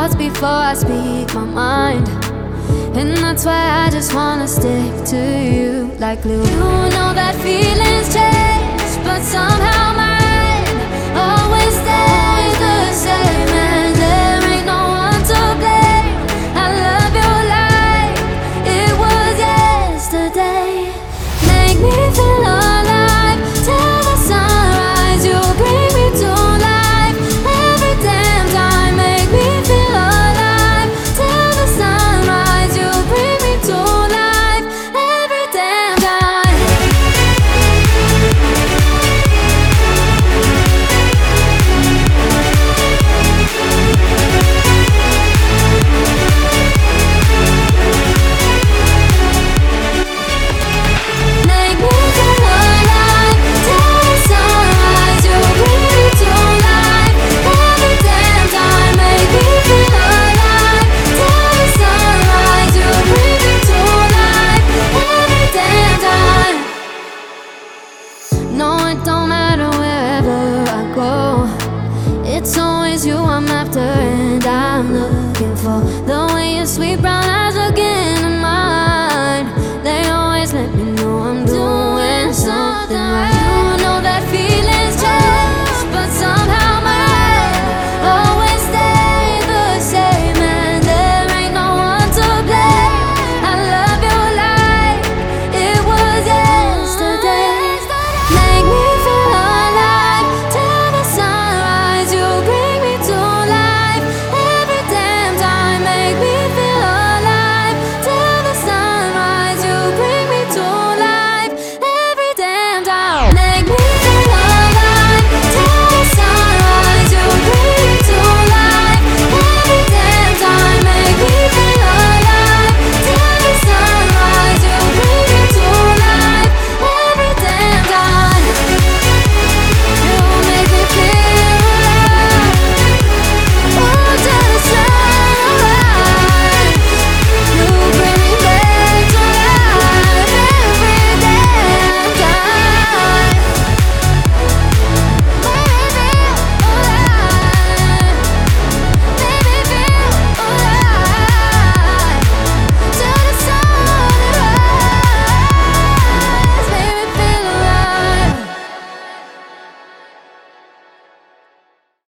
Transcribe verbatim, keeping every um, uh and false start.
thoughts before I speak my mind. And that's why I just wanna stick to you like glue. You know that feelings change, but somehow mine always stays the same. And there ain't no one to blame. I love you like it was yesterday. Make me feel alive till the sunrise. You bring me to life every damn time. Make me feel alive till the sunrise. You bring me to life every damn time. Make me feel alive till the sunrise. You bring me to life every damn time. Make me feel alive till the sunrise. You bring me to life every damn time. No, it don't matter wherever I go. It's always you I'm after, and I'm looking for the way you sweep round